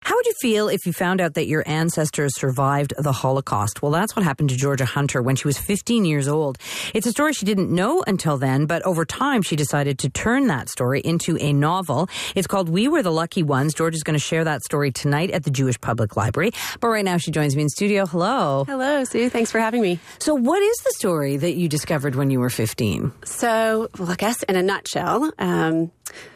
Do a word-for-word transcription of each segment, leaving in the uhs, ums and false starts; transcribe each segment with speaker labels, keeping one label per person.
Speaker 1: How would you feel if you found out that your ancestors survived the Holocaust? Well, that's what happened to Georgia Hunter when she was fifteen years old. It's a story she didn't know until then, but over time she decided to turn that story into a novel. It's called We Were the Lucky Ones. Georgia's going to share that story tonight at the Jewish Public Library. But right now she joins me in studio. Hello.
Speaker 2: Hello, Sue. Thanks for having me.
Speaker 1: So what is the story that you discovered when you were fifteen?
Speaker 2: So, well, I guess in a nutshell, um,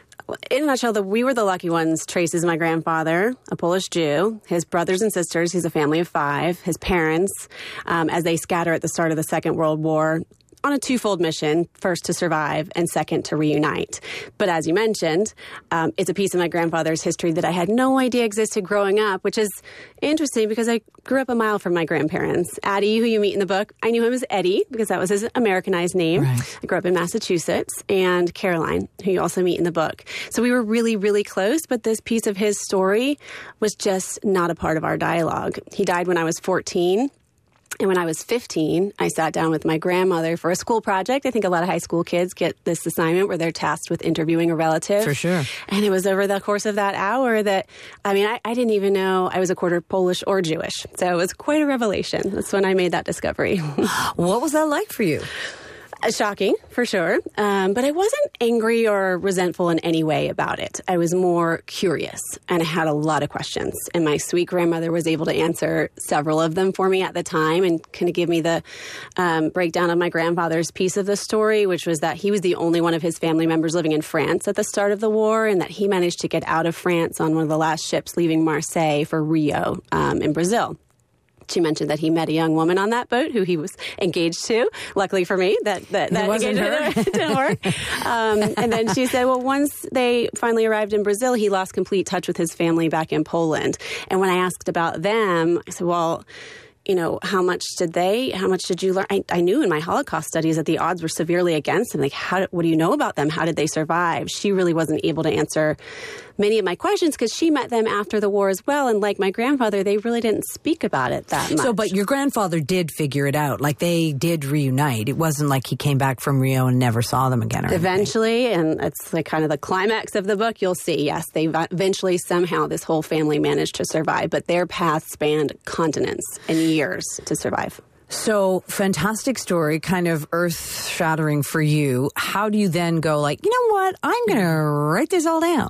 Speaker 2: in a nutshell, the We Were the Lucky Ones traces my grandfather, a Polish Jew, his brothers and sisters, he's a family of five, his parents, um, as they scatter at the start of the Second World War, on a twofold mission, first to survive and second to reunite. But as you mentioned, um, it's a piece of my grandfather's history that I had no idea existed growing up, which is interesting because I grew up a mile from my grandparents. Addie, who you meet in the book, I knew him as Eddie because that was his Americanized name.
Speaker 1: Right.
Speaker 2: I grew up in Massachusetts. And Caroline, who you also meet in the book. So we were really, really close, but this piece of his story was just not a part of our dialogue. He died when I was fourteen. And when I was fifteen, I sat down with my grandmother for a school project. I think a lot of high school kids get this assignment where they're tasked with interviewing a relative.
Speaker 1: For sure.
Speaker 2: And it was over the course of that hour that, I mean, I, I didn't even know I was a quarter Polish or Jewish. So it was quite a revelation. That's when I made that discovery.
Speaker 1: What was that like for you?
Speaker 2: Shocking, for sure. Um, but I wasn't angry or resentful in any way about it. I was more curious, and I had a lot of questions. And my sweet grandmother was able to answer several of them for me at the time and kind of give me the um, breakdown of my grandfather's piece of the story, which was that he was the only one of his family members living in France at the start of the war, and that he managed to get out of France on one of the last ships leaving Marseille for Rio um, in Brazil. She mentioned that he met a young woman on that boat who he was engaged to. Luckily for me, that that, that engagement didn't work. Um, and then she said, well, once they finally arrived in Brazil, he lost complete touch with his family back in Poland. And when I asked about them, I said, well, you know, how much did they, how much did you learn? I, I knew in my Holocaust studies that the odds were severely against them. Like, how, what do you know about them? How did they survive? She really wasn't able to answer many of my questions because she met them after the war as well. And like my grandfather, they really didn't speak about it that much.
Speaker 1: So, but your grandfather did figure it out. Like, they did reunite. It wasn't like he came back from Rio and never saw them again or
Speaker 2: Eventually, anything. And it's like kind of the climax of the book, you'll see, yes, they eventually somehow, this whole family managed to survive, but their paths spanned continents and years to survive.
Speaker 1: So, fantastic story, kind of earth-shattering for you. How do you then go like, you know what, I'm going to write this all down?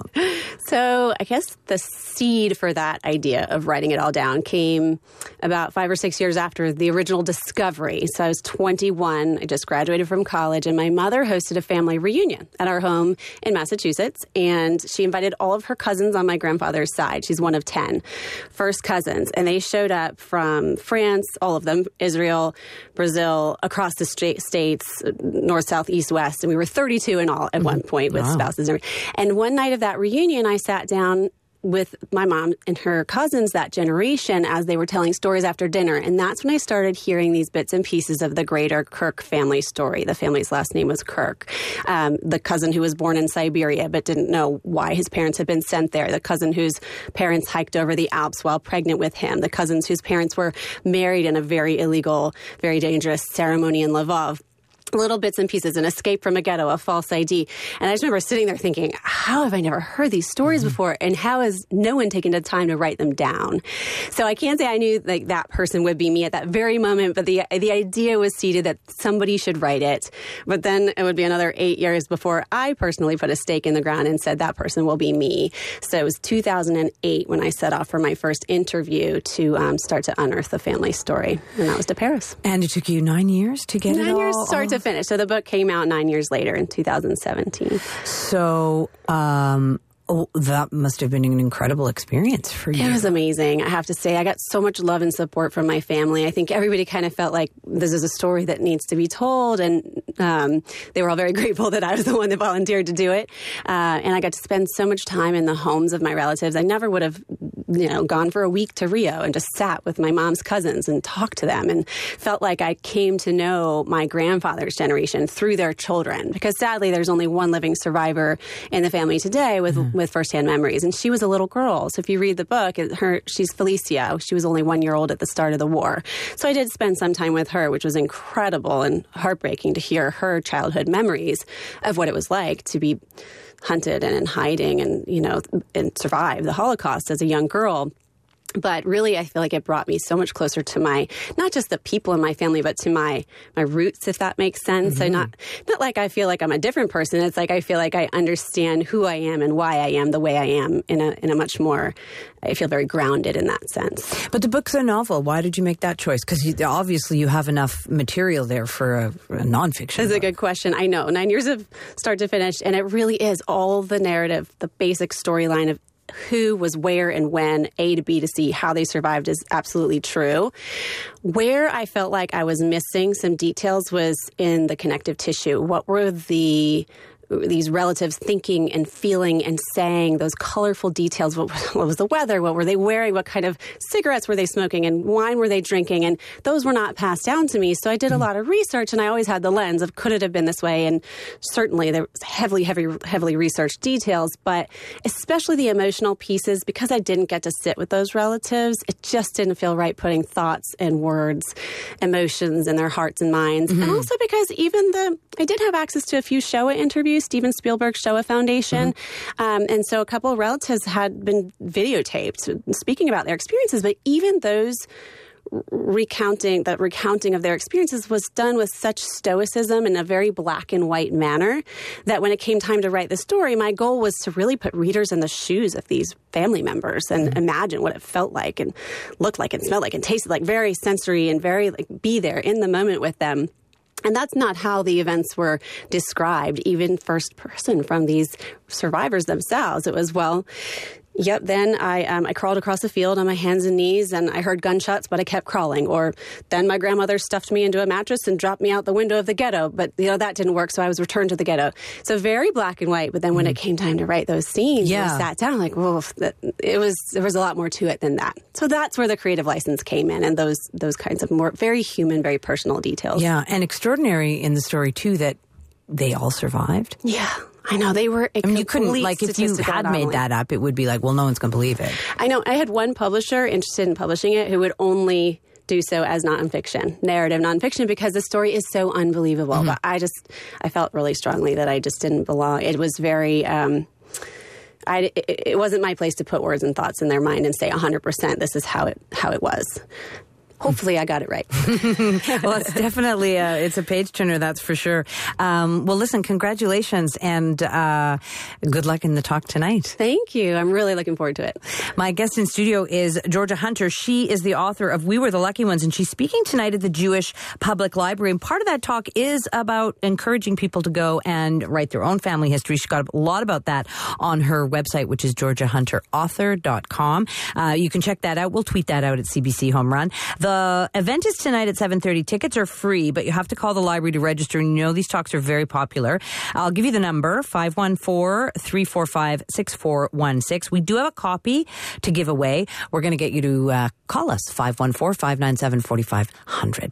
Speaker 2: So, I guess the seed for that idea of writing it all down came about five or six years after the original discovery. So, I was twenty-one. I just graduated from college, and my mother hosted a family reunion at our home in Massachusetts, and she invited all of her cousins on my grandfather's side. She's one of ten first cousins, and they showed up from France, all of them, Israel, Brazil, across the state, states, north, south, east, west. And we were thirty-two in all at mm-hmm. one point with wow. spouses. And, and one night of that reunion, I sat down with my mom and her cousins, that generation, as they were telling stories after dinner. And that's when I started hearing these bits and pieces of the greater Kirk family story. The family's last name was Kirk. Um, the cousin who was born in Siberia but didn't know why his parents had been sent there. The cousin whose parents hiked over the Alps while pregnant with him. The cousins whose parents were married in a very illegal, very dangerous ceremony in Lvov. Little bits and pieces, an escape from a ghetto, a false I D. And I just remember sitting there thinking, how have I never heard these stories mm-hmm. before? And how has no one taken the time to write them down? So I can't say I knew like that person would be me at that very moment, but the the idea was seeded that somebody should write it. But then it would be another eight years before I personally put a stake in the ground and said that person will be me. So it was two thousand eight when I set off for my first interview to um, start to unearth the family story. And that was to Paris.
Speaker 1: And it took you nine years to get
Speaker 2: nine
Speaker 1: it all?
Speaker 2: Nine years start to finish. So the book came out nine years later in two thousand seventeen.
Speaker 1: So um, oh, that must have been an incredible experience for you.
Speaker 2: It was amazing. I have to say, I got so much love and support from my family. I think everybody kind of felt like this is a story that needs to be told. And um, they were all very grateful that I was the one that volunteered to do it. Uh, and I got to spend so much time in the homes of my relatives. I never would have, you know, gone for a week to Rio and just sat with my mom's cousins and talked to them and felt like I came to know my grandfather's generation through their children. Because sadly, there's only one living survivor in the family today with mm. with firsthand memories. And she was a little girl. So if you read the book, her she's Felicia. She was only one year old at the start of the war. So I did spend some time with her, which was incredible and heartbreaking to hear her childhood memories of what it was like to be hunted and in hiding and, you know, and survived the Holocaust as a young girl. But really, I feel like it brought me so much closer to my, not just the people in my family, but to my my roots, if that makes sense. Mm-hmm. So not not like I feel like I'm a different person. It's like I feel like I understand who I am and why I am the way I am in a in a much more, I feel very grounded in that sense.
Speaker 1: But the book's a novel. Why did you make that choice? Because obviously you have enough material there for a, a nonfiction
Speaker 2: That's
Speaker 1: book.
Speaker 2: a good question. I know. Nine years of start to finish, and it really is all the narrative, the basic storyline of who was where and when, A to B to C, how they survived is absolutely true. Where I felt like I was missing some details was in the connective tissue. What were the these relatives thinking and feeling and saying, those colorful details? What, what was the weather? What were they wearing? What kind of cigarettes were they smoking? And wine were they drinking? And those were not passed down to me. So I did a lot of research, and I always had the lens of, could it have been this way? And certainly there was heavily, heavy, heavily researched details, but especially the emotional pieces, because I didn't get to sit with those relatives, it just didn't feel right putting thoughts and words, emotions in their hearts and minds. Mm-hmm. And also because even the, I did have access to a few Shoah interviews, Steven Spielberg Shoah Foundation. Mm-hmm. Um, and so a couple of relatives had been videotaped speaking about their experiences, but even those recounting, that recounting of their experiences was done with such stoicism in a very black and white manner that when it came time to write the story, my goal was to really put readers in the shoes of these family members and mm-hmm. imagine what it felt like and looked like and smelled like and tasted like, very sensory and very like be there in the moment with them. And that's not how the events were described, even first person from these survivors themselves. It was, well, yep, then I um, I crawled across the field on my hands and knees, and I heard gunshots, but I kept crawling. Or then my grandmother stuffed me into a mattress and dropped me out the window of the ghetto. But, you know, that didn't work, so I was returned to the ghetto. So very black and white. But then when mm. it came time to write those scenes, yeah. I sat down like, whoa, that, it was, there was a lot more to it than that. So that's where the creative license came in, and those those kinds of more very human, very personal details.
Speaker 1: Yeah, and extraordinary in the story, too, that they all survived.
Speaker 2: Yeah. I know, they were a
Speaker 1: I mean, you couldn't, like, if you had
Speaker 2: anomaly.
Speaker 1: made that up, it would be like, well, no one's going to believe it.
Speaker 2: I know. I had one publisher interested in publishing it who would only do so as nonfiction, narrative nonfiction, because the story is so unbelievable. Mm-hmm. But I just, I felt really strongly that I just didn't belong. It was very, um, I, it, it wasn't my place to put words and thoughts in their mind and say one hundred percent this is how it how it was. Hopefully I got it right.
Speaker 1: Well, it's definitely a, it's a page turner, that's for sure. Um, well, listen, congratulations, and uh, good luck in the talk tonight.
Speaker 2: Thank you. I'm really looking forward to it.
Speaker 1: My guest in studio is Georgia Hunter. She is the author of We Were the Lucky Ones, and she's speaking tonight at the Jewish Public Library. And part of that talk is about encouraging people to go and write their own family history. She's got a lot about that on her website, which is georgia hunter author dot com. Uh, you can check that out. We'll tweet that out at C B C Home Run. The The event is tonight at seven thirty. Tickets are free, but you have to call the library to register. And you know these talks are very popular. I'll give you the number, five one four, three four five, six four one six. We do have a copy to give away. We're going to get you to uh, call us, five one four, five nine seven, four five zero zero.